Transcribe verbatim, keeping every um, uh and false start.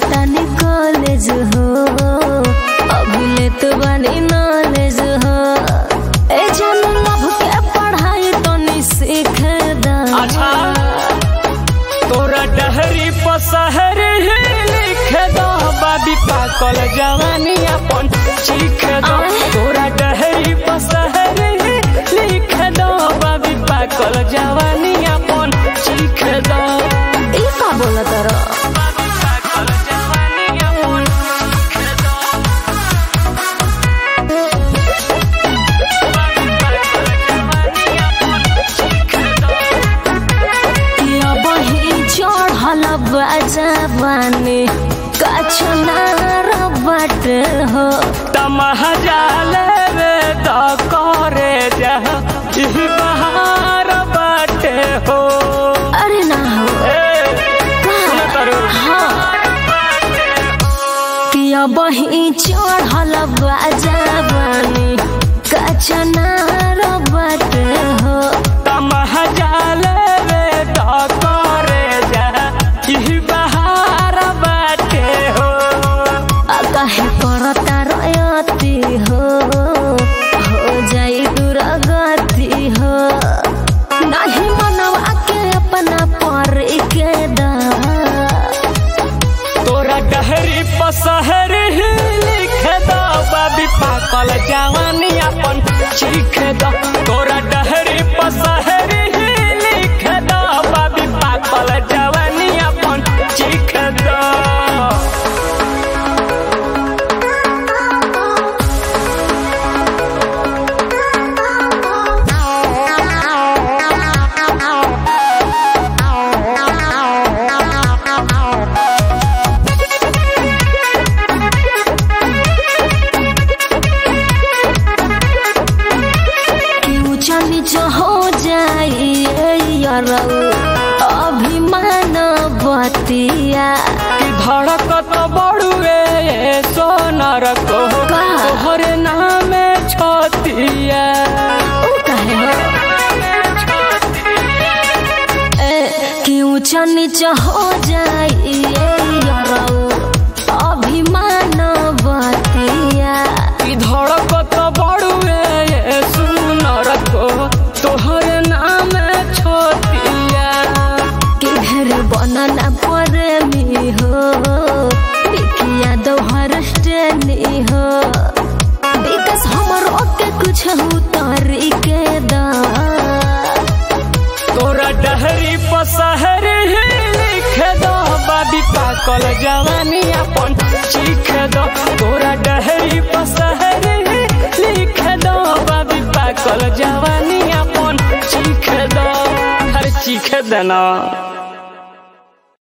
पढ़तानी college हो अभी ले तो बनी नॉलेज हो ए जानू लव के पढ़ाई तो नहीं सीख दा। अच्छा तोरा डहरी पसहर ही लिख दो बाबी पाकल जवानी अपन चीख दो। तोरा डहरी पसहर ही लिख दो बाबी पाकल जवानी अपन चीख दो। ई का बोला तारा जवानी कछनार बट हो तमहजाले रे तो करे जा बहार बट हो। अरे ना हो किया बही चढ़ल जवानी कछनार बट हो तमहजाले रे तो करे जा बहार बाटे हो। कहे करता रयती हो हो जाई दुर्गति हो नहीं मनवा के अपना पर के दा। तोरा डहरी पसहर ही लिख दो बाबी पाकल जवानी अपन चीख दो। तोरा डहरी पसहर ही लिख दो बाबी पाकल जवानी अपन चीख दो। हो जाई अभिमान बतिया कि धड़कत बड़ुए सोनर को तोहरे नाम छतिया। कि ऊंचा नीचा हो जाई अभिमान बतिया कि धड़कत बड़ुए सोनर को तोहरे नाम छतिया। किधर बनना प्रेमी हो बिकिया दोहर स्टेनी हो विकास हमरो के कुछ हो तरीके दा। तोरा डहरी पसहर ही लिख दो बाबी पाकल जवानी अपन चीख दो। तोरा डहरी पसहर ही लिख दो बाबी पाकल जवानी अपन चीख दो। हर चीख देना।